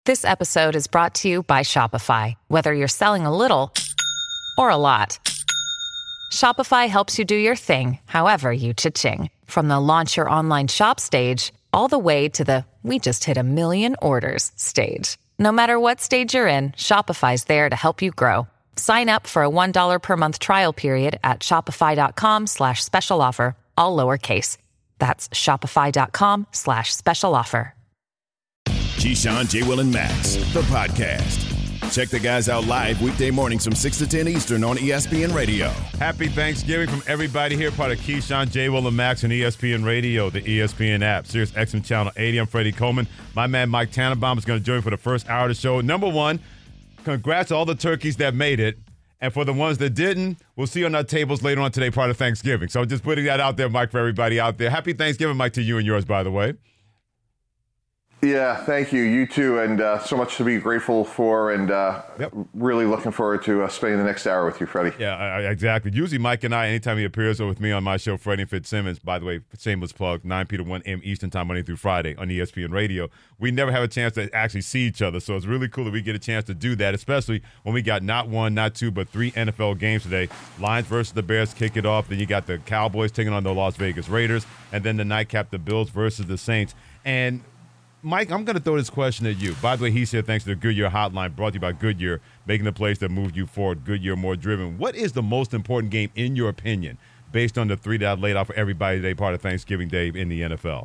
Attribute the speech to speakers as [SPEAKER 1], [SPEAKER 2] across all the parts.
[SPEAKER 1] This episode is brought to you by Shopify. Whether you're selling a little or a lot, Shopify helps you do your thing, however you cha-ching. From the launch your online shop stage, all the way to the we just hit 1 million orders stage. No matter what stage you're in, Shopify's there to help you grow. Sign up for a $1 per month trial period at shopify.com/special offer, all lowercase. That's shopify.com/special offer.
[SPEAKER 2] Keyshawn, J. Will, and Max, the podcast. Check the guys out live weekday mornings from 6 to 10 Eastern on ESPN Radio.
[SPEAKER 3] Happy Thanksgiving from everybody here, part of Keyshawn, J. Will, and Max on ESPN Radio, the ESPN app, Sirius XM Channel 80. I'm Freddie Coleman. My man Mike Tannenbaum is going to join me for the first hour of the show. Number one, congrats to all the turkeys that made it. And for the ones that didn't, we'll see on our tables later on today, part of Thanksgiving. So just putting that out there, Mike, for everybody out there. Happy Thanksgiving, Mike, to you and yours, by the way.
[SPEAKER 4] Yeah, thank you. You too, and so much to be grateful for, and really looking forward to spending the next hour with you, Freddie.
[SPEAKER 3] Yeah, exactly. Usually Mike and I, anytime he appears with me on my show, Freddie and Fitzsimmons, by the way, shameless plug, 9 p to 1 a.m. Eastern time, Monday through Friday on ESPN Radio, we never have a chance to actually see each other, so it's really cool that we get a chance to do that, especially when we got not one, not two, but 3 NFL games today. Lions versus the Bears kick it off, then you got the Cowboys taking on the Las Vegas Raiders, and then the nightcap, the Bills versus the Saints. And Mike, I'm going to throw this question at you. By the way, he said thanks to the Goodyear Hotline, brought to you by Goodyear, making the place that moved you forward, Goodyear more driven. What is the most important game, in your opinion, based on the 3 that I laid out for everybody today, part of Thanksgiving Day in the NFL?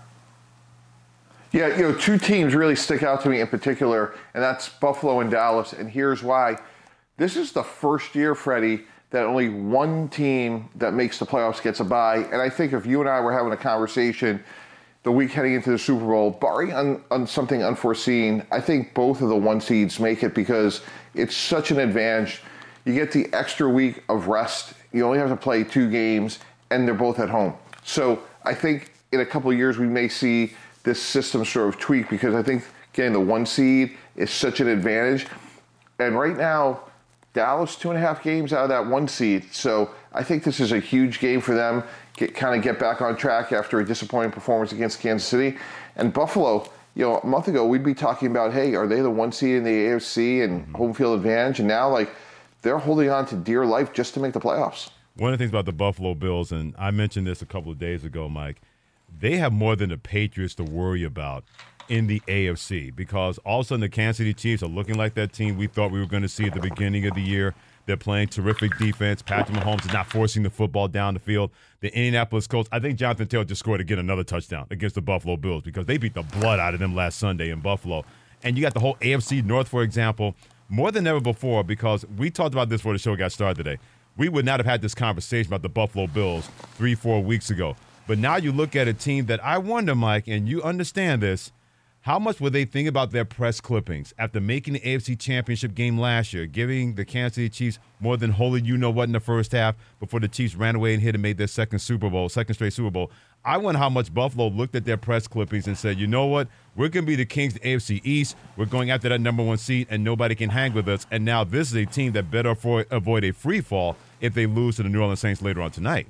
[SPEAKER 4] Yeah, 2 teams really stick out to me in particular, and that's Buffalo and Dallas, and here's why. This is the first year, Freddie, that only one team that makes the playoffs gets a bye, and I think if you and I were having a conversation the week heading into the Super Bowl, barring on something unforeseen, I think both of the 1 seeds make it because it's such an advantage. You get the extra week of rest. You only have to play 2 games, and they're both at home. So I think in a couple of years we may see this system sort of tweak because I think getting the 1 seed is such an advantage. And right now, Dallas 2.5 games out of that 1 seed. So I think this is a huge game for them. Get back on track after a disappointing performance against Kansas City. And Buffalo, a month ago, we'd be talking about, hey, are they the 1 seed in the AFC and home field advantage? And now, they're holding on to dear life just to make the playoffs.
[SPEAKER 3] One of the things about the Buffalo Bills, and I mentioned this a couple of days ago, Mike, they have more than the Patriots to worry about in the AFC because all of a sudden the Kansas City Chiefs are looking like that team we thought we were going to see at the beginning of the year. They're playing terrific defense. Patrick Mahomes is not forcing the football down the field. The Indianapolis Colts, I think Jonathan Taylor just scored again another touchdown against the Buffalo Bills because they beat the blood out of them last Sunday in Buffalo. And you got the whole AFC North, for example, more than ever before because we talked about this before the show got started today. We would not have had this conversation about the Buffalo Bills 3-4 weeks ago. But now you look at a team that I wonder, Mike, and you understand this, how much would they think about their press clippings after making the AFC Championship game last year, giving the Kansas City Chiefs more than holy you-know-what in the first half before the Chiefs ran away and hit and made their second straight Super Bowl? I wonder how much Buffalo looked at their press clippings and said, you know what, we're going to be the kings of the AFC East. We're going after that number 1 seed, and nobody can hang with us. And now this is a team that better avoid a free fall if they lose to the New Orleans Saints later on tonight.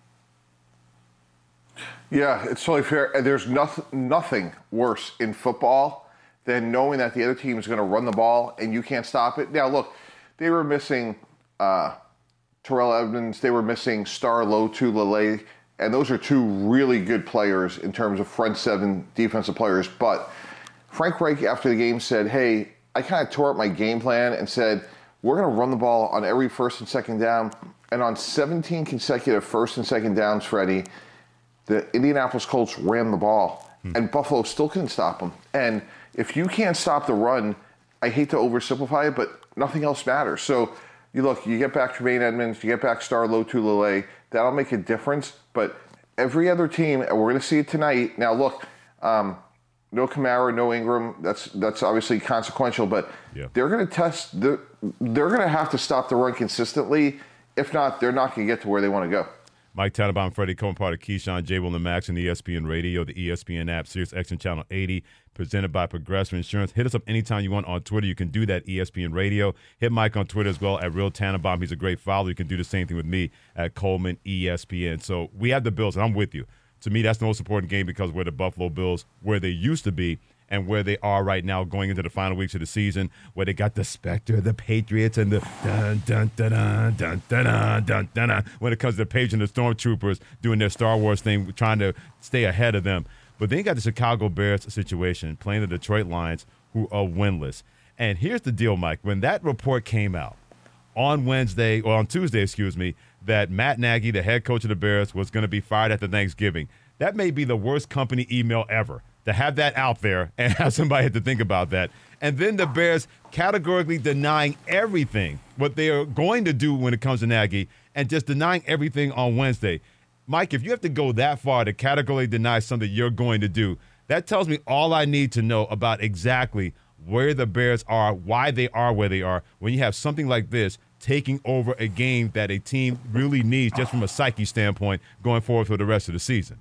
[SPEAKER 4] Yeah, it's totally fair. And there's nothing worse in football than knowing that the other team is going to run the ball and you can't stop it. Now, look, they were missing Terrell Edmonds. They were missing Star Lotulelei. And those are 2 really good players in terms of front 7 defensive players. But Frank Reich, after the game, said, hey, I kind of tore up my game plan and said, we're going to run the ball on every first and second down. And on 17 consecutive first and second downs, Freddie, the Indianapolis Colts ran the ball, and Buffalo still couldn't stop them. And if you can't stop the run, I hate to oversimplify it, but nothing else matters. So you get back Tremaine Edmonds, you get back Star Lotulelei, that'll make a difference. But every other team, and we're going to see it tonight. Now, look, no Kamara, no Ingram. That's obviously consequential, but they're going to test. They're going to have to stop the run consistently. If not, they're not going to get to where they want to go.
[SPEAKER 3] Mike Tannenbaum, Freddie Coleman, part of Keyshawn, J. Will, and Max, and ESPN Radio, the ESPN app, Sirius XM Channel 80, presented by Progressive Insurance. Hit us up anytime you want on Twitter. You can do that, ESPN Radio. Hit Mike on Twitter as well, at Real Tannenbaum. He's a great follower. You can do the same thing with me at Coleman ESPN. So we have the Bills, and I'm with you. To me, that's the most important game because we're the Buffalo Bills, where they used to be, and where they are right now going into the final weeks of the season, where they got the specter of the Patriots and the dun dun dun dun dun dun dun dun dun dun when it comes to the Page and the Stormtroopers doing their Star Wars thing, trying to stay ahead of them. But then you got the Chicago Bears situation playing the Detroit Lions, who are winless. And here's the deal, Mike. When that report came out on Tuesday, that Matt Nagy, the head coach of the Bears, was going to be fired after Thanksgiving, that may be the worst company email ever, to have that out there and have somebody have to think about that. And then the Bears categorically denying everything, what they are going to do when it comes to Nagy, and just denying everything on Wednesday. Mike, if you have to go that far to categorically deny something you're going to do, that tells me all I need to know about exactly where the Bears are, why they are where they are, when you have something like this taking over a game that a team really needs just from a psyche standpoint going forward for the rest of the season.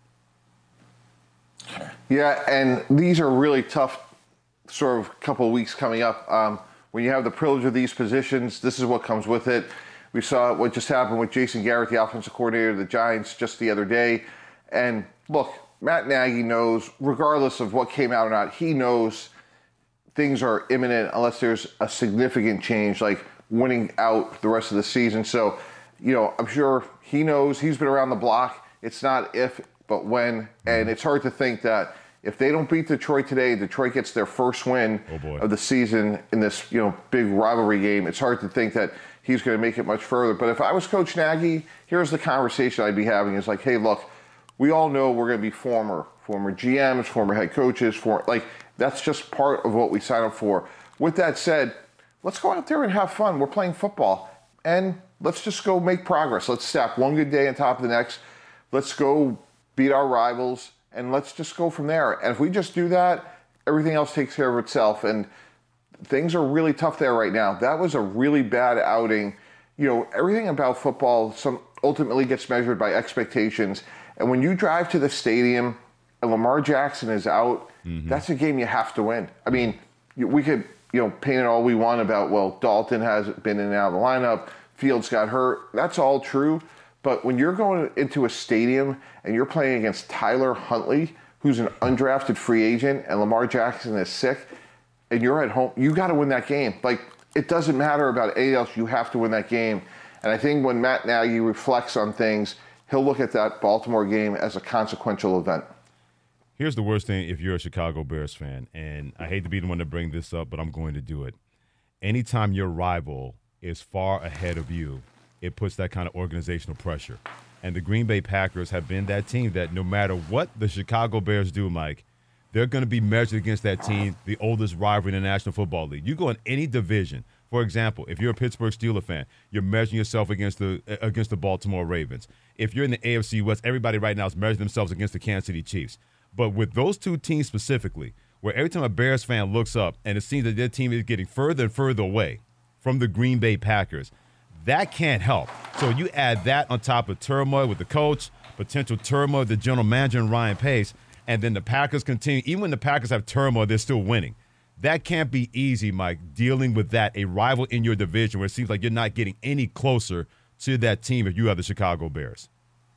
[SPEAKER 4] Yeah, and these are really tough sort of couple of weeks coming up. When you have the privilege of these positions, this is what comes with it. We saw what just happened with Jason Garrett, the offensive coordinator of the Giants, just the other day. And look, Matt Nagy knows, regardless of what came out or not, he knows things are imminent unless there's a significant change, like winning out the rest of the season. So, I'm sure he knows. He's been around the block. It's not if, but when. And it's hard to think that if they don't beat Detroit today, Detroit gets their first win of the season in this, big rivalry game. It's hard to think that he's going to make it much further. But if I was Coach Nagy, here's the conversation I'd be having is like, hey, look, we all know we're going to be former GMs, former head coaches, that's just part of what we sign up for. With that said, let's go out there and have fun. We're playing football, and let's just go make progress. Let's stack one good day on top of the next. Let's go beat our rivals, and let's just go from there. And if we just do that, everything else takes care of itself. And things are really tough there right now. That was a really bad outing. Everything about football ultimately gets measured by expectations. And when you drive to the stadium and Lamar Jackson is out, that's a game you have to win. I mean, we could, paint it all we want about, well, Dalton hasn't been in and out of the lineup, Fields got hurt. That's all true. But when you're going into a stadium and you're playing against Tyler Huntley, who's an undrafted free agent, and Lamar Jackson is sick, and you're at home, you got to win that game. It doesn't matter about anything else. You have to win that game. And I think when Matt Nagy reflects on things, he'll look at that Baltimore game as a consequential event.
[SPEAKER 3] Here's the worst thing if you're a Chicago Bears fan, and I hate to be the one to bring this up, but I'm going to do it. Anytime your rival is far ahead of you, it puts that kind of organizational pressure. And the Green Bay Packers have been that team that no matter what the Chicago Bears do, Mike, they're going to be measured against that team, the oldest rivalry in the National Football League. You go in any division. For example, if you're a Pittsburgh Steelers fan, you're measuring yourself against the Baltimore Ravens. If you're in the AFC West, everybody right now is measuring themselves against the Kansas City Chiefs. But with those two teams specifically, where every time a Bears fan looks up and it seems that their team is getting further and further away from the Green Bay Packers, that can't help. So you add that on top of turmoil with the coach, potential turmoil with the general manager and Ryan Pace, and then the Packers continue. Even when the Packers have turmoil, they're still winning. That can't be easy, Mike, dealing with that, a rival in your division where it seems like you're not getting any closer to that team if you are the Chicago Bears.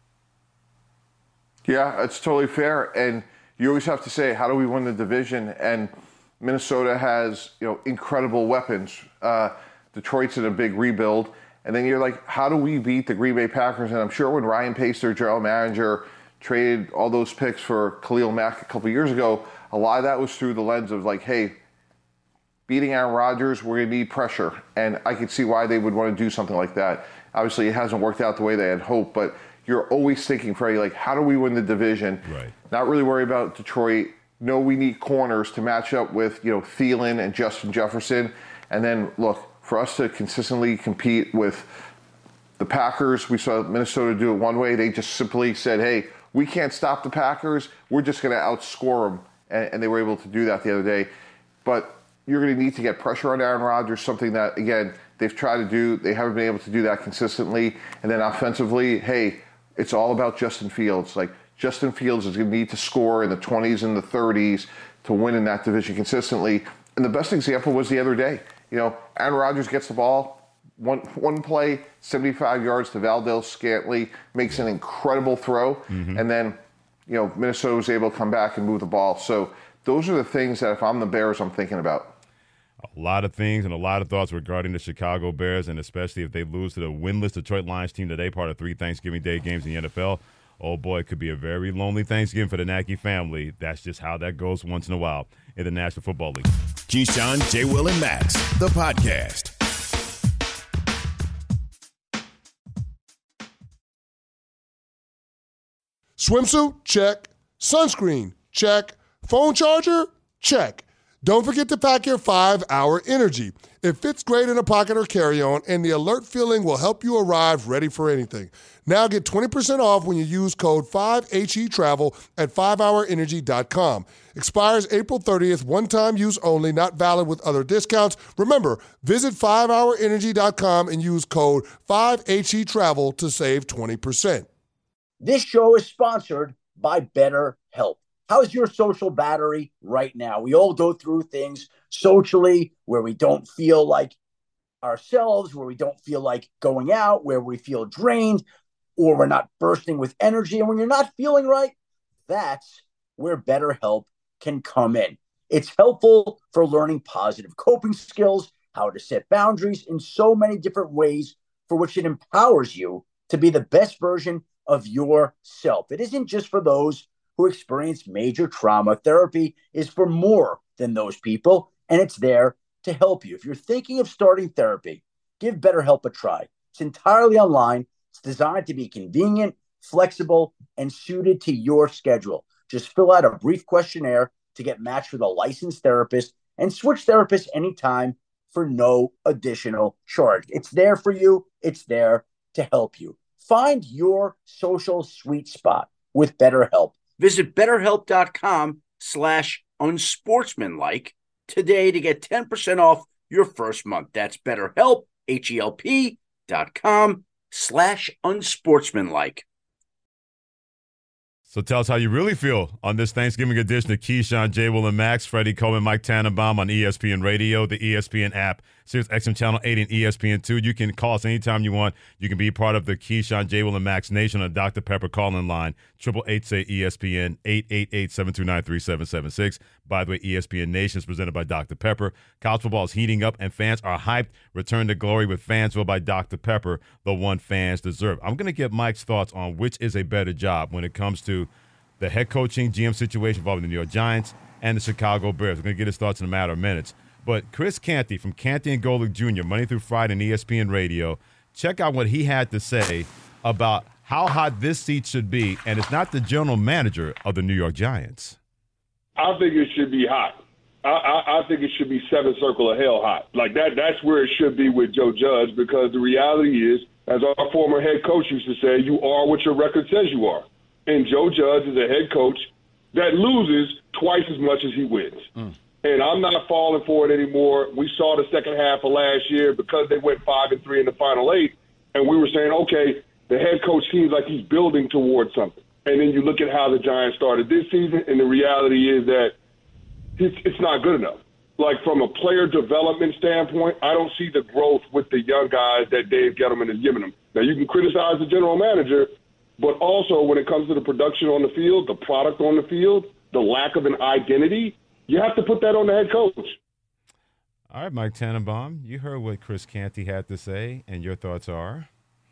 [SPEAKER 4] Yeah, that's totally fair. And you always have to say, how do we win the division? And Minnesota has, incredible weapons. Detroit's in a big rebuild. And then you're like, how do we beat the Green Bay Packers? And I'm sure when Ryan Pace, their general manager, traded all those picks for Khalil Mack a couple years ago, a lot of that was through the lens of like, hey, beating Aaron Rodgers, we're going to need pressure. And I could see why they would want to do something like that. Obviously, it hasn't worked out the way they had hoped, but you're always thinking, Freddie, like, how do we win the division?
[SPEAKER 3] Right.
[SPEAKER 4] Not really worry about Detroit. No, we need corners to match up with, Thielen and Justin Jefferson. And then, look, for us to consistently compete with the Packers, we saw Minnesota do it one way. They just simply said, hey, we can't stop the Packers. We're just going to outscore them. And they were able to do that the other day. But you're going to need to get pressure on Aaron Rodgers, something that, again, they've tried to do. They haven't been able to do that consistently. And then offensively, hey, it's all about Justin Fields. Like, Justin Fields is going to need to score in the 20s and the 30s to win in that division consistently. And the best example was the other day. Aaron Rodgers gets the ball, one play, 75 yards to Valdes-Scantling, makes an incredible throw. And then, Minnesota was able to come back and move the ball. So Those are the things that if I'm the Bears, I'm thinking about.
[SPEAKER 3] A lot of things and a lot of thoughts regarding the Chicago Bears, and especially if they lose to the winless Detroit Lions team today, part of 3 Thanksgiving Day games in the NFL. Oh, boy, it could be a very lonely Thanksgiving for the Nagy family. That's just how that goes once in a while in the National Football League.
[SPEAKER 2] Keyshawn, J. Will, and Max, the podcast.
[SPEAKER 5] Swimsuit? Check. Sunscreen? Check. Phone charger? Check. Don't forget to pack your 5-Hour Energy. It fits great in a pocket or carry-on, and the alert feeling will help you arrive ready for anything. Now get 20% off when you use code 5HETRAVEL at 5hourenergy.com. Expires April 30th, one-time use only, not valid with other discounts. Remember, visit 5hourenergy.com and use code 5HETRAVEL to save 20%.
[SPEAKER 6] This show is sponsored by BetterHelp. How's your social battery right now? We all go through things socially where we don't feel like ourselves, where we don't feel like going out, where we feel drained, or we're not bursting with energy. And when you're not feeling right, that's where BetterHelp can come in. It's helpful for learning positive coping skills, how to set boundaries in so many different ways for which it empowers you to be the best version of yourself. It isn't just for those who experience major trauma. Therapy is for more than those people, and it's there to help you. If you're thinking of starting therapy, give BetterHelp a try. It's entirely online. It's designed to be convenient, flexible, and suited to your schedule. Just fill out a brief questionnaire to get matched with a licensed therapist and switch therapists anytime for no additional charge. It's there for you. It's there to help you. Find your social sweet spot with BetterHelp. Visit BetterHelp.com/unsportsmanlike today to get 10% off your first month. That's BetterHelp, HELP.com/unsportsmanlike.
[SPEAKER 3] So tell us how you really feel on this Thanksgiving edition of Keyshawn, J. Will, and Max. Freddie Coleman, Mike Tannenbaum on ESPN Radio, the ESPN app, Sirius XM Channel 8 and ESPN2. You can call us anytime you want. You can be part of the Keyshawn, J. Will, and Max Nation on Dr. Pepper call-in line, 888-SAY-ESPN, 888-729-3776. By the way, ESPN Nation is presented by Dr. Pepper. College football is heating up, and fans are hyped. Return to glory with Fansville by Dr. Pepper, the one fans deserve. I'm going to get Mike's thoughts on which is a better job when it comes to the head coaching GM situation involving the New York Giants and the Chicago Bears. We're going to get his thoughts in a matter of minutes. But Chris Canty from Canty and Golick Jr., Monday through Friday on ESPN Radio, check out what he had to say about how hot this seat should be, and it's not the general manager of the New York Giants.
[SPEAKER 7] I think it should be hot. I think it should be 7 circle of hell hot. Like that's where it should be with Joe Judge, because the reality is, as our former head coach used to say, you are what your record says you are. And Joe Judge is a head coach that loses twice as much as he wins. And I'm not falling for it anymore. We saw the second half of last year because they went 5-3 in the final 8, and we were saying, okay, the head coach seems like he's building towards something. And then you look at how the Giants started this season, and the reality is that it's not good enough. Like, from a player development standpoint, I don't see the growth with the young guys that Dave Gettleman is giving them. Now, you can criticize the general manager, but also when it comes to the production on the field, the product on the field, the lack of an identity, you have to put that on the head coach.
[SPEAKER 3] All right, Mike Tannenbaum, you heard what Chris Canty had to say, and your thoughts are?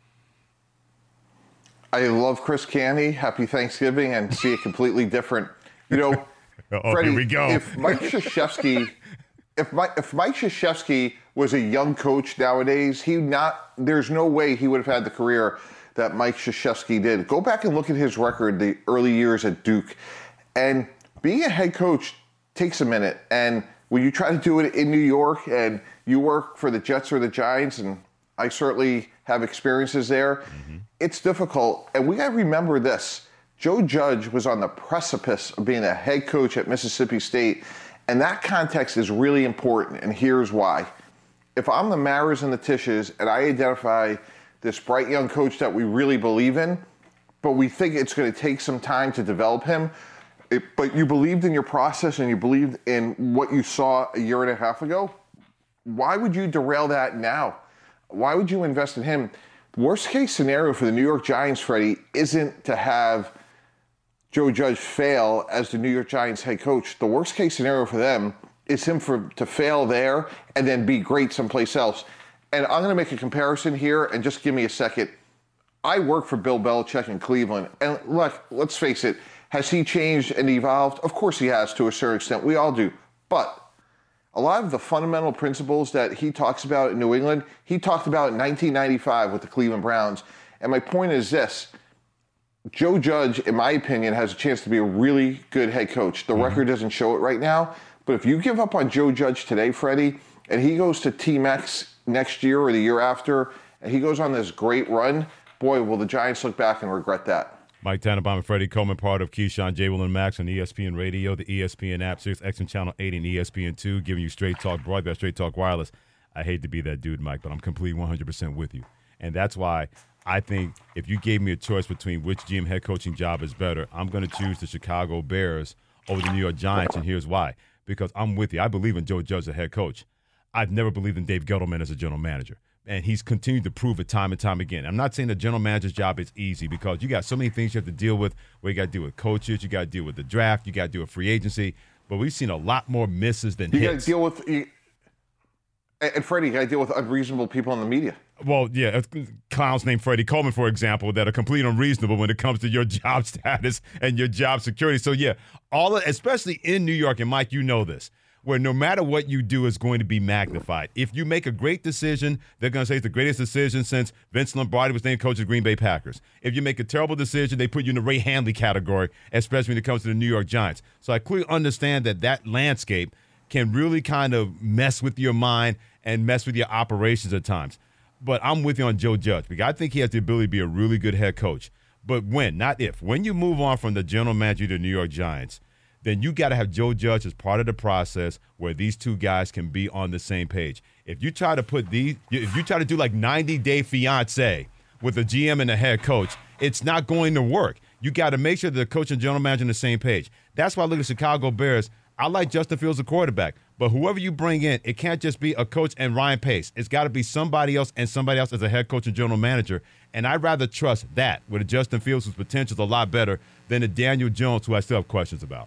[SPEAKER 4] I love Chris Canty. Happy Thanksgiving, and see it completely different. You know, Freddie,
[SPEAKER 3] here we go.
[SPEAKER 4] If Mike Krzyzewski was a young coach nowadays, there's no way he would have had the career that Mike Krzyzewski did. Go back and look at his record the early years at Duke. And being a head coach takes a minute. And when you try to do it in New York and you work for the Jets or the Giants, and I certainly have experiences there, it's difficult. And we got to remember this. Joe Judge was on the precipice of being a head coach at Mississippi State. And that context is really important. And here's why. If I'm the Maras and the Tisches and I identify this bright young coach that we really believe in, but we think it's going to take some time to develop him, but you believed in your process and you believed in what you saw a year and a half ago, why would you derail that now? Why would you invest in him? Worst case scenario for the New York Giants, Freddie, isn't to have Joe Judge fail as the New York Giants head coach, the worst case scenario for them is him to fail there and then be great someplace else. And I'm going to make a comparison here, and just give me a second. I work for Bill Belichick in Cleveland, and look, let's face it, has he changed and evolved? Of course he has, to a certain extent. We all do. But a lot of the fundamental principles that he talks about in New England, he talked about in 1995 with the Cleveland Browns. And my point is this. Joe Judge, in my opinion, has a chance to be a really good head coach. The record doesn't show it right now. But if you give up on Joe Judge today, Freddie, and he goes to Team X next year or the year after, and he goes on this great run, boy, will the Giants look back and regret that.
[SPEAKER 3] Mike Tannenbaum and Freddie Coleman, part of Keyshawn, J. Will, and Max on ESPN Radio, the ESPN app, Sirius XM Channel 80 and ESPN2, giving you Straight Talk broadcast, Straight Talk Wireless. I hate to be that dude, Mike, but I'm completely 100% with you. And that's why I think if you gave me a choice between which GM head coaching job is better, I'm going to choose the Chicago Bears over the New York Giants, and here's why. Because I'm with you. I believe in Joe Judge as a head coach. I've never believed in Dave Gettleman as a general manager. And he's continued to prove it time and time again. I'm not saying the general manager's job is easy, because you got so many things you have to deal with, where you got to deal with coaches, you got to deal with the draft, you got to deal with free agency. But we've seen a lot more misses than hits.
[SPEAKER 4] You got to deal with and Freddie, you got to deal with unreasonable people in the media.
[SPEAKER 3] Well, yeah, clowns named Freddie Coleman, for example, that are completely unreasonable when it comes to your job status and your job security. So, yeah, especially in New York, and Mike, you know this, where no matter what you do is going to be magnified. If you make a great decision, they're going to say it's the greatest decision since Vince Lombardi was named coach of the Green Bay Packers. If you make a terrible decision, they put you in the Ray Handley category, especially when it comes to the New York Giants. So I clearly understand that landscape can really kind of mess with your mind and mess with your operations at times. But I'm with you on Joe Judge, because I think he has the ability to be a really good head coach. But when, not if, when you move on from the general manager to the New York Giants, then you got to have Joe Judge as part of the process where these two guys can be on the same page. If you try to do like 90-Day Fiancé with the GM and the head coach, it's not going to work. You got to make sure that the coach and general manager are on the same page. That's why I look at Chicago Bears. I like Justin Fields as a quarterback, but whoever you bring in, it can't just be a coach and Ryan Pace. It's got to be somebody else and somebody else as a head coach and general manager. And I'd rather trust that with a Justin Fields whose potential is a lot better than a Daniel Jones, who I still have questions about.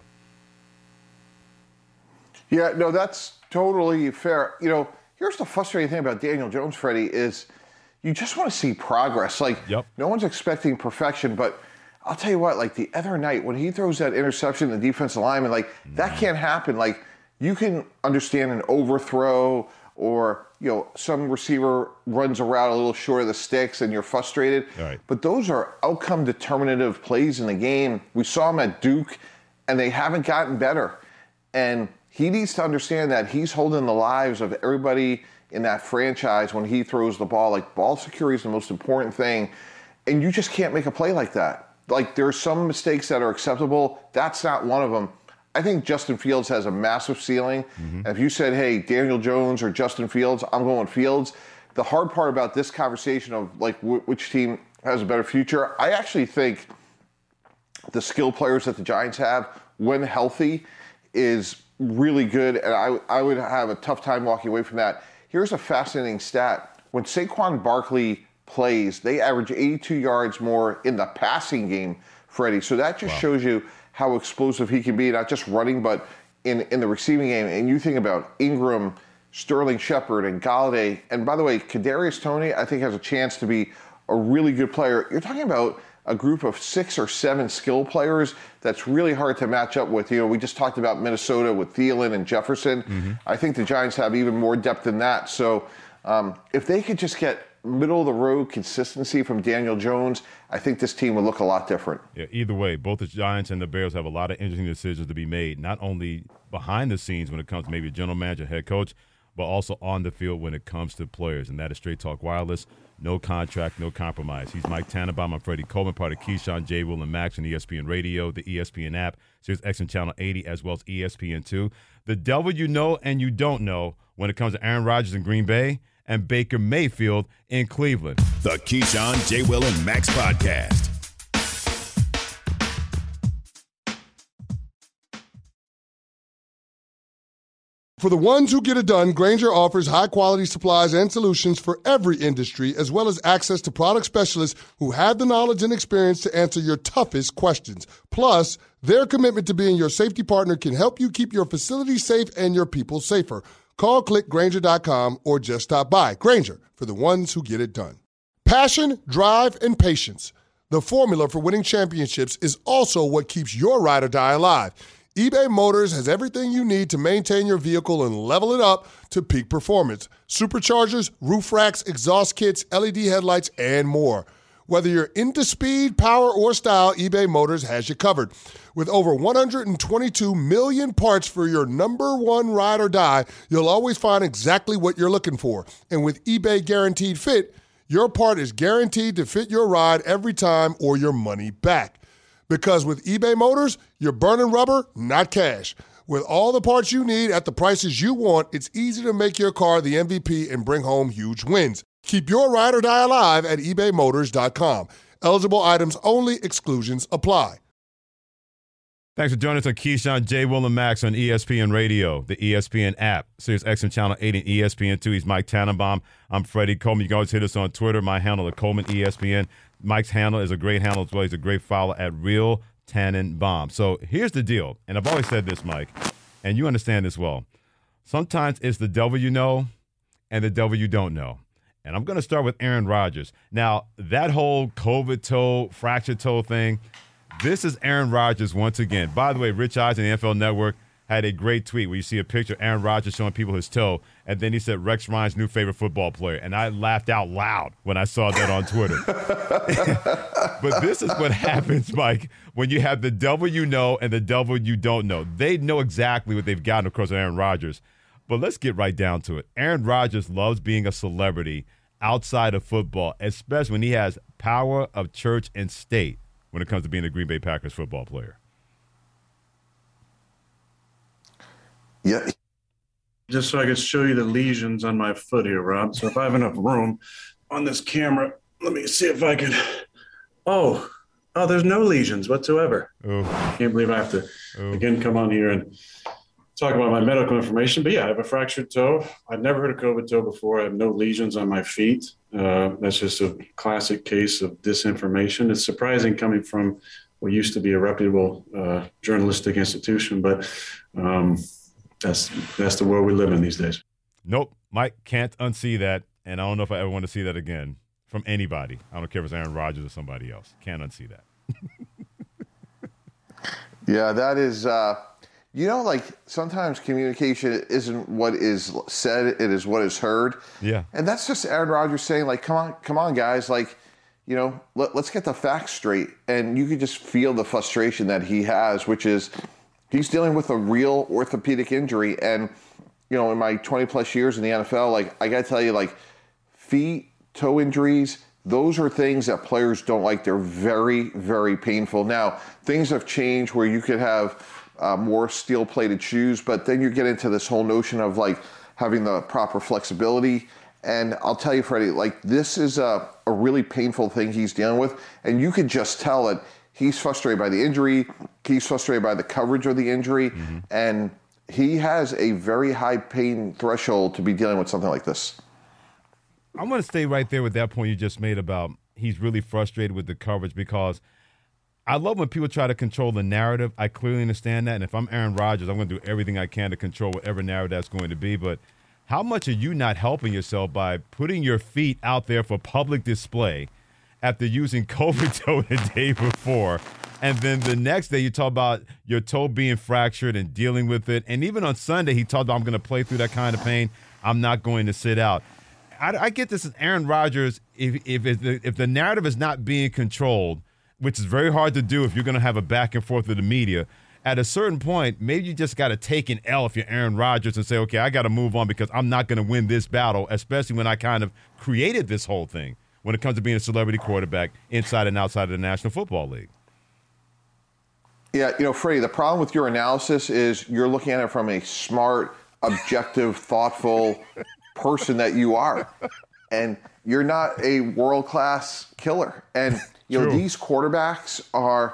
[SPEAKER 4] Yeah, no, that's totally fair. You know, here's the frustrating thing about Daniel Jones, Freddie, is you just want to see progress. Like, No one's expecting perfection, but I'll tell you what, like the other night when he throws that interception to the defensive lineman, like that can't happen. Like, you can understand an overthrow, or, you know, some receiver runs a route a little short of the sticks and you're frustrated.
[SPEAKER 3] Right.
[SPEAKER 4] But those are outcome determinative plays in the game. We saw him at Duke, and they haven't gotten better. And he needs to understand that he's holding the lives of everybody in that franchise when he throws the ball. Like, ball security is the most important thing, and you just can't make a play like that. Like, there are some mistakes that are acceptable. That's not one of them. I think Justin Fields has a massive ceiling. And if you said, hey, Daniel Jones or Justin Fields, I'm going Fields. The hard part about this conversation of, like, which team has a better future, I actually think the skill players that the Giants have, when healthy, is really good, and I would have a tough time walking away from that. Here's a fascinating stat. When Saquon Barkley plays, they average 82 yards more in the passing game, Freddie. So that just shows you how explosive he can be, not just running, but in the receiving game. And you think about Ingram, Sterling Shepard, and Galladay. And by the way, Kadarius Toney, I think, has a chance to be a really good player. You're talking about a group of 6 or 7 skill players that's really hard to match up with. You know, we just talked about Minnesota with Thielen and Jefferson. I think the Giants have even more depth than that. So if they could just get middle-of-the-road consistency from Daniel Jones, I think this team would look a lot different.
[SPEAKER 3] Yeah, either way, both the Giants and the Bears have a lot of interesting decisions to be made, not only behind the scenes when it comes to maybe a general manager, head coach, but also on the field when it comes to players. And that is Straight Talk Wireless. No contract, no compromise. He's Mike Tannenbaum. I'm Freddie Coleman, part of Keyshawn, J. Will, and Max on ESPN Radio, the ESPN app, Sirius XM Channel 80, as well as ESPN2. The devil you know and you don't know when it comes to Aaron Rodgers in Green Bay and Baker Mayfield in Cleveland.
[SPEAKER 2] The Keyshawn, J. Will, and Max podcast.
[SPEAKER 5] For the ones who get it done, Grainger offers high-quality supplies and solutions for every industry, as well as access to product specialists who have the knowledge and experience to answer your toughest questions. Plus, their commitment to being your safety partner can help you keep your facility safe and your people safer. Call clickgrainger.com or just stop by. Grainger, for the ones who get it done. Passion, drive, and patience. The formula for winning championships is also what keeps your ride or die alive. eBay Motors has everything you need to maintain your vehicle and level it up to peak performance. Superchargers, roof racks, exhaust kits, LED headlights, and more. Whether you're into speed, power, or style, eBay Motors has you covered. With over 122 million parts for your number one ride or die, you'll always find exactly what you're looking for. And with eBay Guaranteed Fit, your part is guaranteed to fit your ride every time or your money back. Because with eBay Motors, you're burning rubber, not cash. With all the parts you need at the prices you want, it's easy to make your car the MVP and bring home huge wins. Keep your ride or die alive at ebaymotors.com. Eligible items only. Exclusions apply.
[SPEAKER 3] Thanks for joining us on Keyshawn, J. Will, and Max on ESPN Radio, the ESPN app, Sirius XM Channel 8 and ESPN2. He's Mike Tannenbaum. I'm Freddie Coleman. You can always hit us on Twitter. My handle is Coleman ESPN. Mike's handle is a great handle as well. He's a great follow at Real Tannenbaum. So here's the deal, and I've always said this, Mike, and you understand this well. Sometimes it's the devil you know and the devil you don't know. And I'm going to start with Aaron Rodgers. Now, that whole COVID toe, fractured toe thing, this is Aaron Rodgers once again. By the way, Rich Eisen, the NFL Network, had a great tweet where you see a picture of Aaron Rodgers showing people his toe, and then he said Rex Ryan's new favorite football player. And I laughed out loud when I saw that on Twitter. But this is what happens, Mike, when you have the devil you know and the devil you don't know. They know exactly what they've gotten across Aaron Rodgers. But let's get right down to it. Aaron Rodgers loves being a celebrity outside of football, especially when he has power of church and state when it comes to being a Green Bay Packers football player.
[SPEAKER 4] Yeah.
[SPEAKER 8] Just so I could show you the lesions on my foot here, Rob. So if I have enough room on this camera, let me see if I can. Oh, there's no lesions whatsoever.
[SPEAKER 3] Oh.
[SPEAKER 8] Can't believe I have to, again, come on here and talk about my medical information. But, yeah, I have a fractured toe. I'd never heard of COVID toe before. I have no lesions on my feet. That's just a classic case of disinformation. It's surprising coming from what used to be a reputable journalistic institution, but that's the world we live in these days.
[SPEAKER 3] Nope. Mike, can't unsee that, and I don't know if I ever want to see that again from anybody. I don't care if it's Aaron Rodgers or somebody else. Can't unsee that.
[SPEAKER 4] Yeah, that is sometimes communication isn't what is said, it is what is heard.
[SPEAKER 3] Yeah.
[SPEAKER 4] And that's just Aaron Rodgers saying, like, come on, guys, like, let's get the facts straight. And you can just feel the frustration that he has, which is he's dealing with a real orthopedic injury. And, in my 20-plus years in the NFL, like, I got to tell you, like, feet, toe injuries, those are things that players don't like. They're very, very painful. Now, things have changed where you could have more steel-plated shoes, but then you get into this whole notion of, like, having the proper flexibility. And I'll tell you, Freddie, like, this is a really painful thing he's dealing with, and you could just tell that he's frustrated by the injury, he's frustrated by the coverage of the injury, and he has a very high pain threshold to be dealing with something like this.
[SPEAKER 3] I'm going to stay right there with that point you just made about he's really frustrated with the coverage, because I love when people try to control the narrative. I clearly understand that. And if I'm Aaron Rodgers, I'm going to do everything I can to control whatever narrative that's going to be. But how much are you not helping yourself by putting your feet out there for public display after using COVID toe the day before? And then the next day you talk about your toe being fractured and dealing with it. And even on Sunday, he talked about, I'm going to play through that kind of pain. I'm not going to sit out. I get this as Aaron Rodgers. If the narrative is not being controlled, which is very hard to do if you're going to have a back and forth with the media, at a certain point, maybe you just got to take an L if you're Aaron Rodgers and say, okay, I got to move on because I'm not going to win this battle, especially when I kind of created this whole thing when it comes to being a celebrity quarterback inside and outside of the National Football League.
[SPEAKER 4] Yeah, Freddie, the problem with your analysis is you're looking at it from a smart, objective, thoughtful person that you are. And you're not a world-class killer. And, these quarterbacks are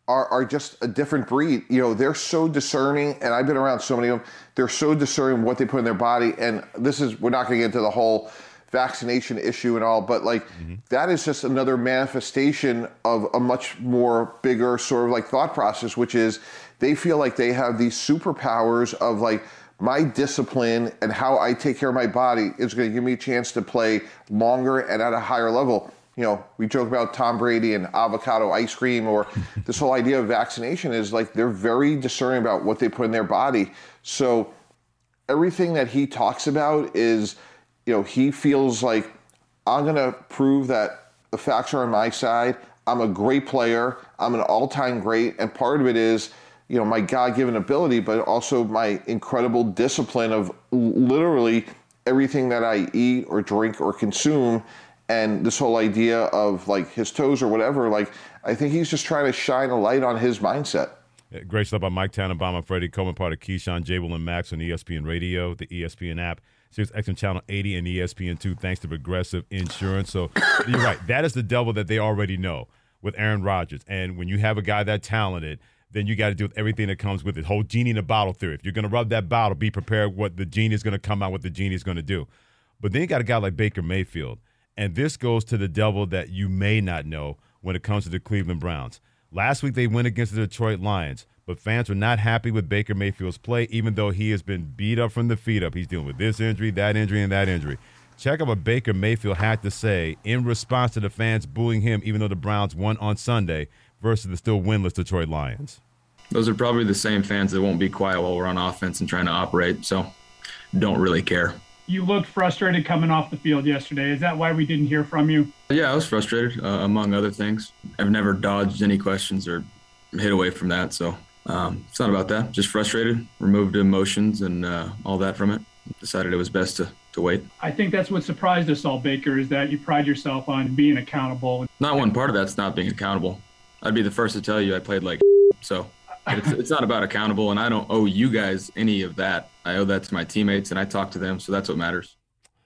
[SPEAKER 4] are just a different breed. You know, they're so discerning, and I've been around so many of them. They're so discerning what they put in their body, and we're not going to get into the whole vaccination issue and all, but like that is just another manifestation of a much more bigger sort of like thought process, which is they feel like they have these superpowers of like my discipline and how I take care of my body is going to give me a chance to play longer and at a higher level. You know, we joke about Tom Brady and avocado ice cream, or this whole idea of vaccination is like they're very discerning about what they put in their body. So everything that he talks about is, you know, he feels like I'm going to prove that the facts are on my side. I'm a great player. I'm an all-time great. And part of it is, you know, my God-given ability, but also my incredible discipline of literally everything that I eat or drink or consume. And this whole idea of like his toes or whatever, like I think he's just trying to shine a light on his mindset.
[SPEAKER 3] Great stuff by Mike Tannenbaum, Freddie Coleman, part of Keyshawn, J. Will, and Max on ESPN Radio, the ESPN app, Sirius XM Channel 80, and ESPN2, thanks to Progressive Insurance. So you're right. That is the devil that they already know with Aaron Rodgers. And when you have a guy that talented, then you got to deal with everything that comes with it. Whole genie in a bottle theory. If you're going to rub that bottle, be prepared what the genie is going to come out, what the genie is going to do. But then you got a guy like Baker Mayfield. And this goes to the devil that you may not know when it comes to the Cleveland Browns. Last week they went against the Detroit Lions, but fans were not happy with Baker Mayfield's play, even though he has been beat up from the feet up. He's dealing with this injury, and that injury. Check out what Baker Mayfield had to say in response to the fans booing him, even though the Browns won on Sunday, versus the still winless Detroit Lions.
[SPEAKER 9] Those are probably the same fans that won't be quiet while we're on offense and trying to operate, so don't really care.
[SPEAKER 10] You looked frustrated coming off the field yesterday. Is that why we didn't hear from you?
[SPEAKER 9] Yeah, I was frustrated, among other things. I've never dodged any questions or hid away from that, so it's not about that. Just frustrated, removed emotions and all that from it. Decided it was best to wait.
[SPEAKER 10] I think that's what surprised us all, Baker, is that you pride yourself on being accountable.
[SPEAKER 9] Not one part of that's not being accountable. I'd be the first to tell you I played like so. It's not about accountable, and I don't owe you guys any of that. I owe that to my teammates, and I talk to them, so that's what matters.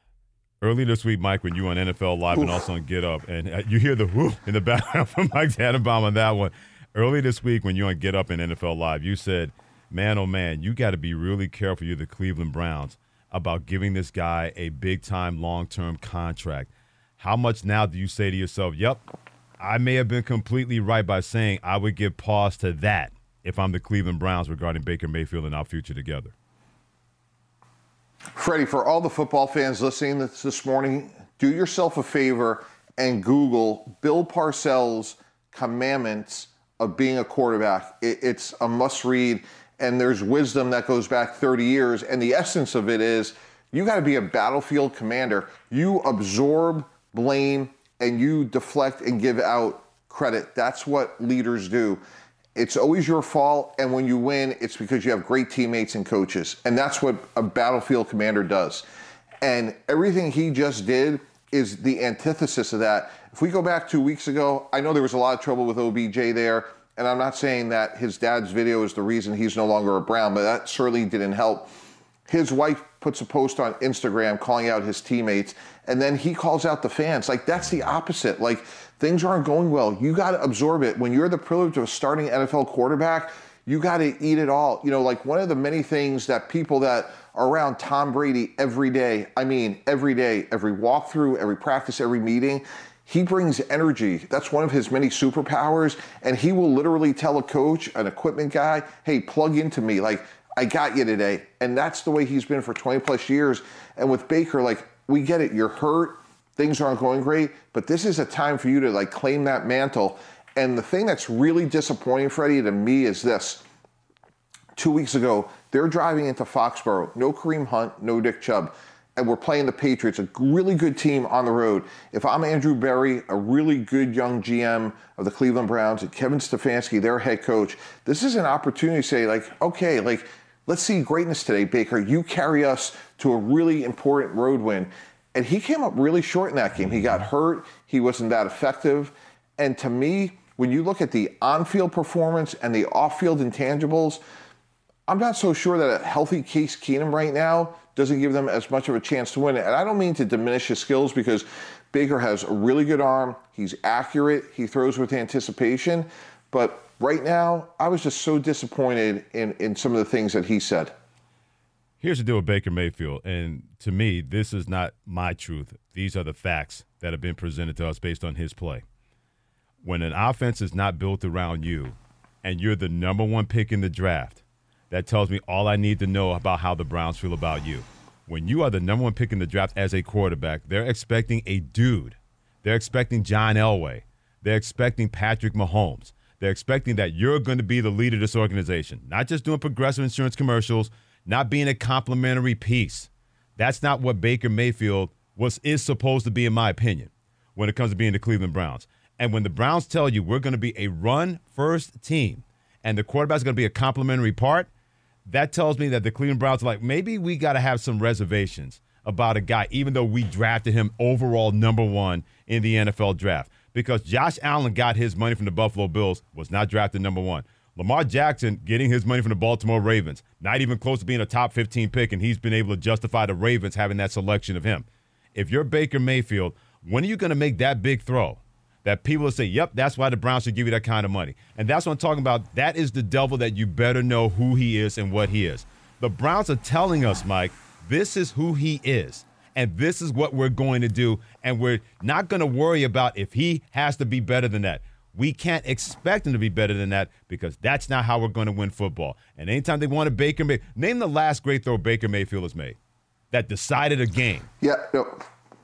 [SPEAKER 3] Early this week, Mike, when you were on NFL Live and also on Get Up, and you hear the whoop in the background from Mike Tannenbaum on that one. Early this week when you're on Get Up and NFL Live, you said, man, oh, man, you got to be really careful, you're the Cleveland Browns, about giving this guy a big-time, long-term contract. How much now do you say to yourself, yep, I may have been completely right by saying I would give pause to that if I'm the Cleveland Browns regarding Baker Mayfield and our future together?
[SPEAKER 4] Freddie, for all the football fans listening this morning, do yourself a favor and Google Bill Parcells' commandments of being a quarterback. It's a must-read, and there's wisdom that goes back 30 years, and the essence of it is you got to be a battlefield commander. You absorb blame, and you deflect and give out credit. That's what leaders do. It's always your fault, and when you win, it's because you have great teammates and coaches. And that's what a battlefield commander does. And everything he just did is the antithesis of that. If we go back 2 weeks ago, I know there was a lot of trouble with OBJ there, and I'm not saying that his dad's video is the reason he's no longer a Brown, but that certainly didn't help. His wife puts a post on Instagram calling out his teammates, and then he calls out the fans. Like, that's the opposite. Like, things aren't going well. You got to absorb it. When you're the privilege of a starting NFL quarterback, you got to eat it all. You know, like one of the many things that people that are around Tom Brady every day, I mean, every day, every walkthrough, every practice, every meeting, he brings energy. That's one of his many superpowers. And he will literally tell a coach, an equipment guy, hey, plug into me. Like, I got you today. And that's the way he's been for 20 plus years. And with Baker, like, we get it. You're hurt. Things aren't going great. But this is a time for you to, like, claim that mantle. And the thing that's really disappointing, Freddie, to me is this. 2 weeks ago, they're driving into Foxborough. No Kareem Hunt, no Nick Chubb. And we're playing the Patriots, a really good team on the road. If I'm Andrew Berry, a really good young GM of the Cleveland Browns, and Kevin Stefanski, their head coach, this is an opportunity to say, like, okay, like, let's see greatness today, Baker. You carry us to a really important road win. And he came up really short in that game. He got hurt. He wasn't that effective. And to me, when you look at the on-field performance and the off-field intangibles, I'm not so sure that a healthy Case Keenum right now doesn't give them as much of a chance to win it. And I don't mean to diminish his skills, because Baker has a really good arm. He's accurate. He throws with anticipation. But right now, I was just so disappointed in some of the things that he said.
[SPEAKER 3] Here's the deal with Baker Mayfield, and to me, this is not my truth. These are the facts that have been presented to us based on his play. When an offense is not built around you and you're the number one pick in the draft, that tells me all I need to know about how the Browns feel about you. When you are the number one pick in the draft as a quarterback, they're expecting a dude. They're expecting John Elway. They're expecting Patrick Mahomes. They're expecting that you're going to be the leader of this organization, not just doing Progressive insurance commercials, not being a complimentary piece. That's not what Baker Mayfield is supposed to be, in my opinion, when it comes to being the Cleveland Browns. And when the Browns tell you we're going to be a run-first team and the quarterback's going to be a complimentary part, that tells me that the Cleveland Browns are like, maybe we got to have some reservations about a guy, even though we drafted him overall number one in the NFL draft. Because Josh Allen got his money from the Buffalo Bills, was not drafted number one. Lamar Jackson getting his money from the Baltimore Ravens, not even close to being a top 15 pick, and he's been able to justify the Ravens having that selection of him. If you're Baker Mayfield, when are you going to make that big throw that people will say, yep, that's why the Browns should give you that kind of money? And that's what I'm talking about. That is the devil that you better know who he is and what he is. The Browns are telling us, Mike, this is who he is, and this is what we're going to do, and we're not going to worry about if he has to be better than that. We can't expect him to be better than that because that's not how we're going to win football. And anytime they want a Baker Mayfield, name the last great throw Baker Mayfield has made that decided a game.
[SPEAKER 4] Yeah, no.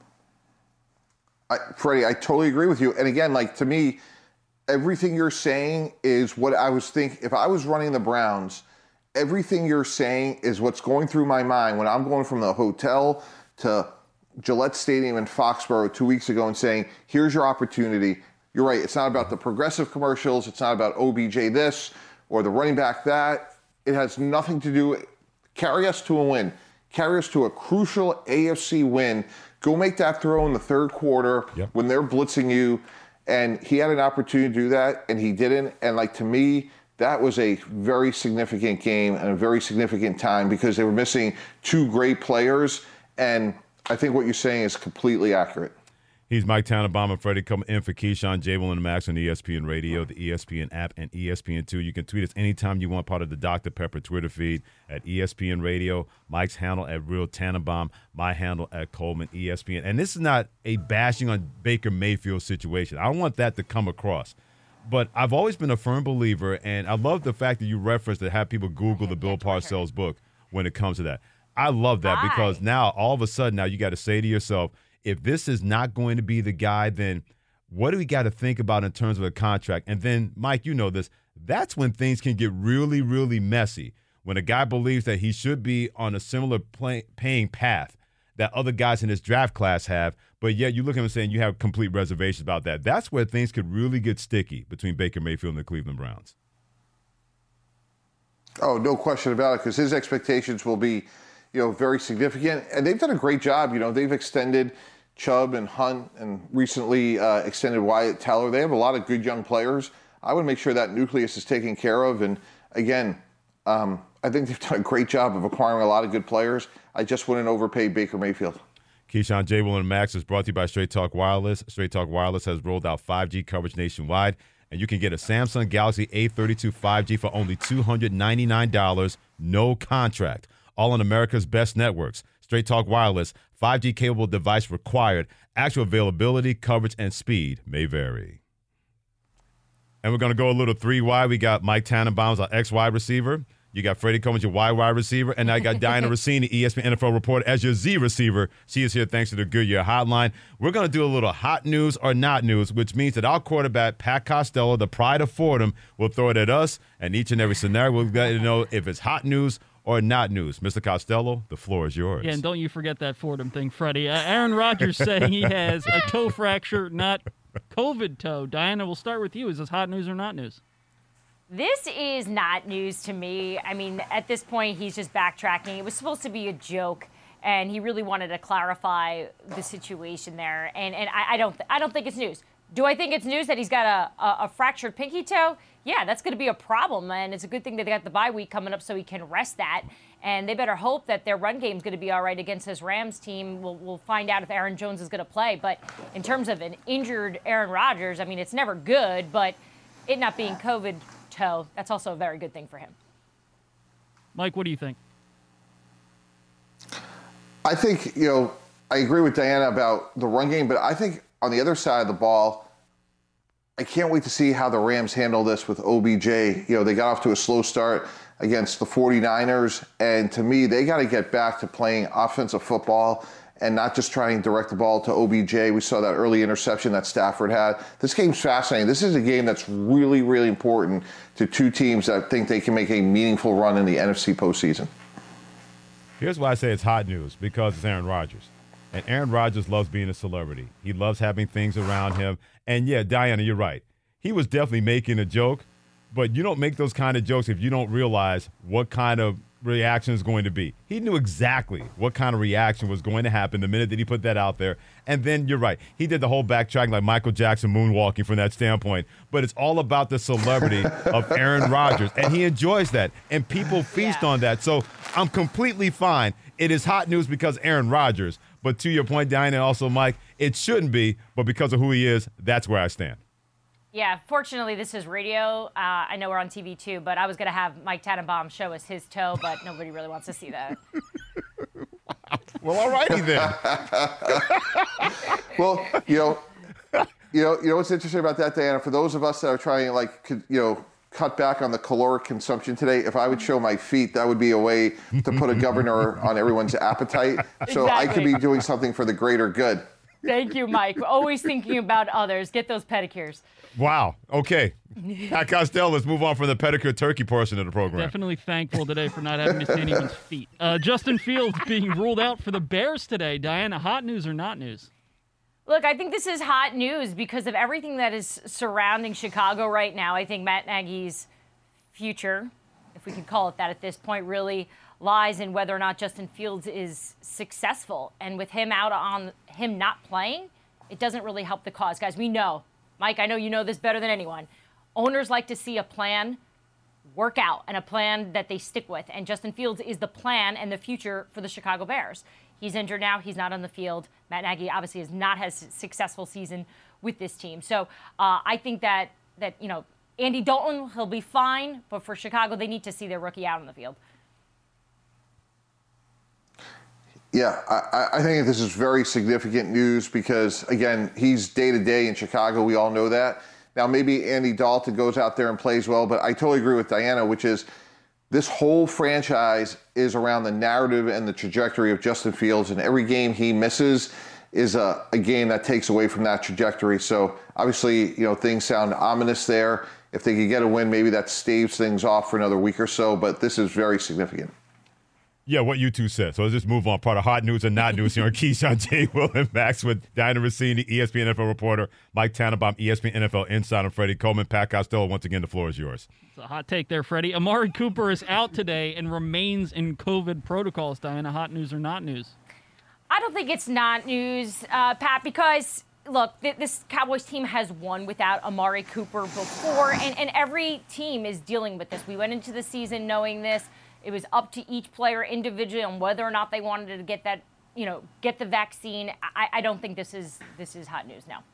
[SPEAKER 4] Freddie, I totally agree with you. And again, like, to me, everything you're saying is what I was thinking. If I was running the Browns, everything you're saying is what's going through my mind when I'm going from the hotel to Gillette Stadium in Foxborough 2 weeks ago and saying, here's your opportunity. You're right. It's not about the Progressive commercials. It's not about OBJ this or the running back that. It has nothing to do. Carry us to a win. Carry us to a crucial AFC win. Go make that throw in the third quarter when they're blitzing you. And he had an opportunity to do that, and he didn't. And, like, to me, that was a very significant game and a very significant time because they were missing two great players. And I think what you're saying is completely accurate.
[SPEAKER 3] He's Mike Tannenbaum and Freddie coming in for Keyshawn, J. Will, and Max on ESPN Radio, the ESPN app, and ESPN2. You can tweet us anytime you want, part of the Dr. Pepper Twitter feed at ESPN Radio. Mike's handle at Real Tannenbaum, my handle at Coleman ESPN. And this is not a bashing on Baker Mayfield situation. I don't want that to come across. But I've always been a firm believer, and I love the fact that you referenced to have people Google the Bill Parcells book when it comes to that. I love that because now, all of a sudden, now you got to say to yourself, if this is not going to be the guy, then what do we got to think about in terms of a contract? And then, Mike, you know this, that's when things can get really, really messy. When a guy believes that he should be on a similar paying path that other guys in his draft class have, but yet you look at him and saying you have complete reservations about that. That's where things could really get sticky between Baker Mayfield and the Cleveland Browns.
[SPEAKER 4] Oh, no question about it, because his expectations will be, very significant. And they've done a great job. They've extended Chubb and Hunt and recently extended Wyatt Teller. They have a lot of good young players. I would make sure that nucleus is taken care of. And again, I think they've done a great job of acquiring a lot of good players. I just wouldn't overpay Baker Mayfield.
[SPEAKER 3] Keyshawn, J. Will, and Max is brought to you by Straight Talk Wireless. Straight Talk Wireless has rolled out 5G coverage nationwide, and you can get a Samsung Galaxy A32 5G for only $299, no contract. All on America's best networks. Straight Talk Wireless, 5G capable device required. Actual availability, coverage, and speed may vary. And we're going to go a little 3 wide. We got Mike Tannenbaum's our X wide receiver. You got Freddie Coleman, your Y wide receiver. And I got Diana Rossini, ESPN NFL reporter, as your Z receiver. She is here thanks to the Goodyear Hotline. We're going to do a little hot news or not news, which means that our quarterback, Pat Costello, the pride of Fordham, will throw it at us. And each and every scenario, we'll let you know if it's hot news or not news. Mr. Costello, the floor is yours.
[SPEAKER 11] Yeah, and don't you forget that Fordham thing, Freddie. Aaron Rodgers saying he has a toe fracture, not COVID toe. Diana, we'll start with you. Is this hot news or not news?
[SPEAKER 12] This is not news to me. I mean, at this point, he's just backtracking. It was supposed to be a joke, and he really wanted to clarify the situation there. And I don't think it's news. Do I think it's news that he's got a fractured pinky toe? Yeah, that's going to be a problem, and it's a good thing that they got the bye week coming up so he can rest that. And they better hope that their run game is going to be all right against this Rams team. We'll find out if Aaron Jones is going to play. But in terms of an injured Aaron Rodgers, I mean, it's never good, but it not being COVID toe, that's also a very good thing for him.
[SPEAKER 11] Mike, what do you think?
[SPEAKER 4] I think, I agree with Diana about the run game, but I think on the other side of the ball, I can't wait to see how the Rams handle this with OBJ. They got off to a slow start against the 49ers, and to me, they got to get back to playing offensive football and not just trying to direct the ball to OBJ. We saw that early interception that Stafford had. This game's fascinating. This is a game that's really, really important to two teams that think they can make a meaningful run in the NFC postseason.
[SPEAKER 3] Here's why I say it's hot news, because it's Aaron Rodgers. And Aaron Rodgers loves being a celebrity. He loves having things around him. And, yeah, Diana, you're right. He was definitely making a joke, but you don't make those kind of jokes if you don't realize what kind of reaction is going to be. He knew exactly what kind of reaction was going to happen the minute that he put that out there. And then you're right. He did the whole backtracking like Michael Jackson moonwalking from that standpoint. But it's all about the celebrity of Aaron Rodgers. And he enjoys that. And people feast on that. So I'm completely fine. It is hot news because Aaron Rodgers. But to your point, Diana, and also Mike, it shouldn't be. But because of who he is, that's where I stand.
[SPEAKER 12] Yeah, fortunately, this is radio. I know we're on TV, too, but I was going to have Mike Tannenbaum show us his toe, but nobody really wants to see that.
[SPEAKER 3] Well, all righty then.
[SPEAKER 4] Well, what's interesting about that, Diana, for those of us that are trying to, cut back on the caloric consumption today, if I would show my feet, that would be a way to put a governor on everyone's appetite. So I could be doing something for the greater good.
[SPEAKER 12] Thank you, Mike. Always thinking about others. Get those pedicures.
[SPEAKER 3] Wow. Okay. Pat Costello, let's move on from the pedicure turkey portion of the program.
[SPEAKER 11] Definitely thankful today for not having to see anyone's feet. Justin Fields being ruled out for the Bears today. Diana, hot news or not news?
[SPEAKER 12] Look, I think this is hot news because of everything that is surrounding Chicago right now. I think Matt Nagy's future, if we could call it that at this point, really lies in whether or not Justin Fields is successful. And with him out on him not playing, it doesn't really help the cause. Guys, we know, Mike, I know you know this better than anyone. Owners like to see a plan work out and a plan that they stick with. And Justin Fields is the plan and the future for the Chicago Bears. He's injured now. He's not on the field. Matt Nagy obviously has not had a successful season with this team. So I think that Andy Dalton, he'll be fine. But for Chicago, they need to see their rookie out on the field.
[SPEAKER 4] Yeah, I think this is very significant news because, again, he's day-to-day in Chicago. We all know that. Now, maybe Andy Dalton goes out there and plays well, but I totally agree with Diana, which is this whole franchise is around the narrative and the trajectory of Justin Fields, and every game he misses is a game that takes away from that trajectory. So, obviously, things sound ominous there. If they could get a win, maybe that staves things off for another week or so, but this is very significant.
[SPEAKER 3] Yeah, what you two said. So let's just move on. Part of hot news and not news here on Keyshawn, J. Will, and Max with Diana Rossini, ESPN NFL reporter, Mike Tannenbaum, ESPN NFL insider, Freddie Coleman, Pat Costello. Once again, the floor is yours.
[SPEAKER 11] It's a hot take there, Freddie. Amari Cooper is out today and remains in COVID protocols. Diana, hot news or not news?
[SPEAKER 12] I don't think it's not news, Pat, because, look, this Cowboys team has won without Amari Cooper before, and every team is dealing with this. We went into the season knowing this. It was up to each player individually on whether or not they wanted to get that, get the vaccine. I don't think this is hot news now.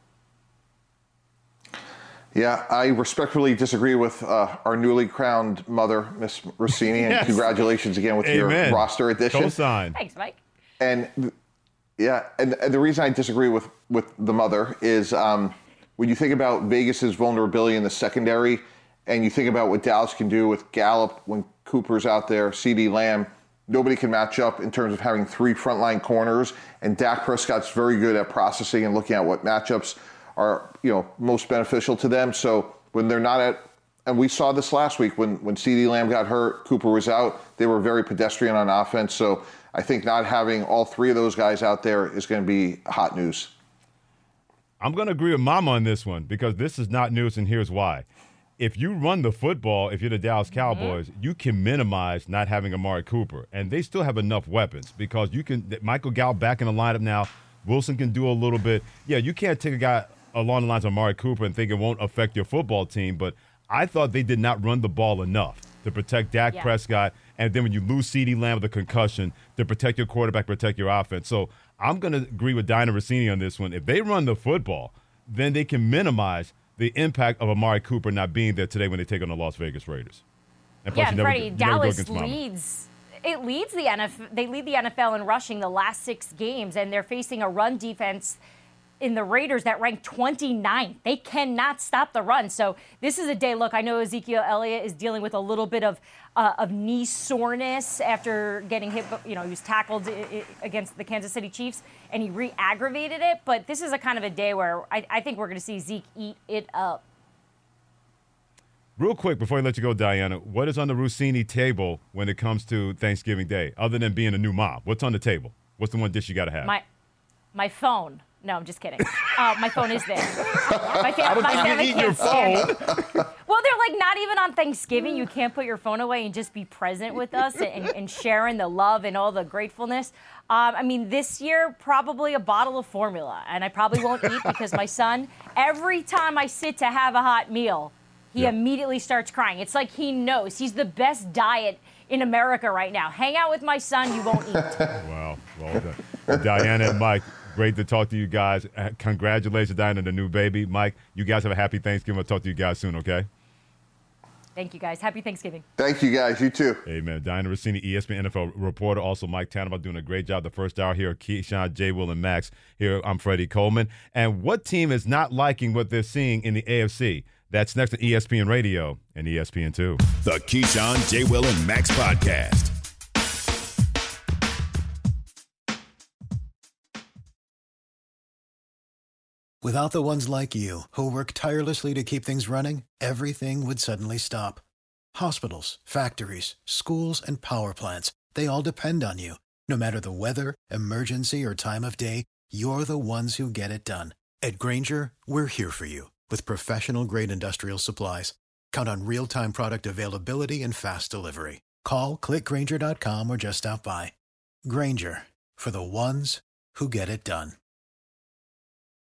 [SPEAKER 4] Yeah, I respectfully disagree with our newly crowned mother, Miss Rossini, and congratulations again with your roster addition.
[SPEAKER 3] Co-sign.
[SPEAKER 12] Thanks, Mike.
[SPEAKER 4] And the reason I disagree with the mother is when you think about Vegas's vulnerability in the secondary, and you think about what Dallas can do with Gallup when Cooper's out there, CeeDee Lamb, nobody can match up in terms of having three frontline corners. And Dak Prescott's very good at processing and looking at what matchups are, most beneficial to them. So when they're not and we saw this last week when CeeDee Lamb got hurt, Cooper was out, they were very pedestrian on offense. So I think not having all three of those guys out there is going to be hot news.
[SPEAKER 3] I'm going to agree with Mama on this one because this is not news, and here's why. If you run the football, if you're the Dallas Cowboys, you can minimize not having Amari Cooper. And they still have enough weapons because you can – Michael Gallup back in the lineup now. Wilson can do a little bit. Yeah, you can't take a guy along the lines of Amari Cooper and think it won't affect your football team. But I thought they did not run the ball enough to protect Dak Prescott. And then when you lose CeeDee Lamb with a concussion, to protect your quarterback, protect your offense. So I'm going to agree with Diana Rossini on this one. If they run the football, then they can minimize the impact of Amari Cooper not being there today when they take on the Las Vegas Raiders. And plus,
[SPEAKER 12] Freddie, Dallas
[SPEAKER 3] Mama.
[SPEAKER 12] leads. It leads the NFL. They lead the NFL in rushing the last 6 games, and they're facing a run defense in the Raiders that rank 29th. They cannot stop the run. So this is a day. Look, I know Ezekiel Elliott is dealing with a little bit of knee soreness after getting hit. He was tackled against the Kansas City Chiefs, and he re-aggravated it. But this is a kind of a day where I think we're going to see Zeke eat it up.
[SPEAKER 3] Real quick, before I let you go, Diana, what is on the Rossini table when it comes to Thanksgiving Day, other than being a new mom? What's on the table? What's the one dish you got to have?
[SPEAKER 12] My phone. No, I'm just kidding. My phone is there. My family can't stand it. Well, they're like, not even on Thanksgiving. You can't put your phone away and just be present with us and sharing the love and all the gratefulness. This year, probably a bottle of formula. And I probably won't eat because my son, every time I sit to have a hot meal, he immediately starts crying. It's like he knows. He's the best diet in America right now. Hang out with my son, you won't eat.
[SPEAKER 3] Wow. Well done. Diana and Mike, great to talk to you guys. Congratulations, Diana, on the new baby. Mike, you guys have a happy Thanksgiving. I'll talk to you guys soon, okay?
[SPEAKER 12] Thank you, guys. Happy Thanksgiving.
[SPEAKER 4] Thank you, guys. You too.
[SPEAKER 3] Amen. Diana Rossini, ESPN NFL reporter. Also, Mike Tannenbaum doing a great job the first hour here. Keyshawn, J. Will, and Max. Here, I'm Freddie Coleman. And what team is not liking what they're seeing in the AFC? That's next to ESPN Radio and ESPN2.
[SPEAKER 2] The Keyshawn, J. Will, and Max Podcast.
[SPEAKER 13] Without the ones like you, who work tirelessly to keep things running, everything would suddenly stop. Hospitals, factories, schools, and power plants, they all depend on you. No matter the weather, emergency, or time of day, you're the ones who get it done. At Grainger, we're here for you with professional-grade industrial supplies. Count on real-time product availability and fast delivery. Call, click Grainger.com, or just stop by. Grainger, for the ones who get it done.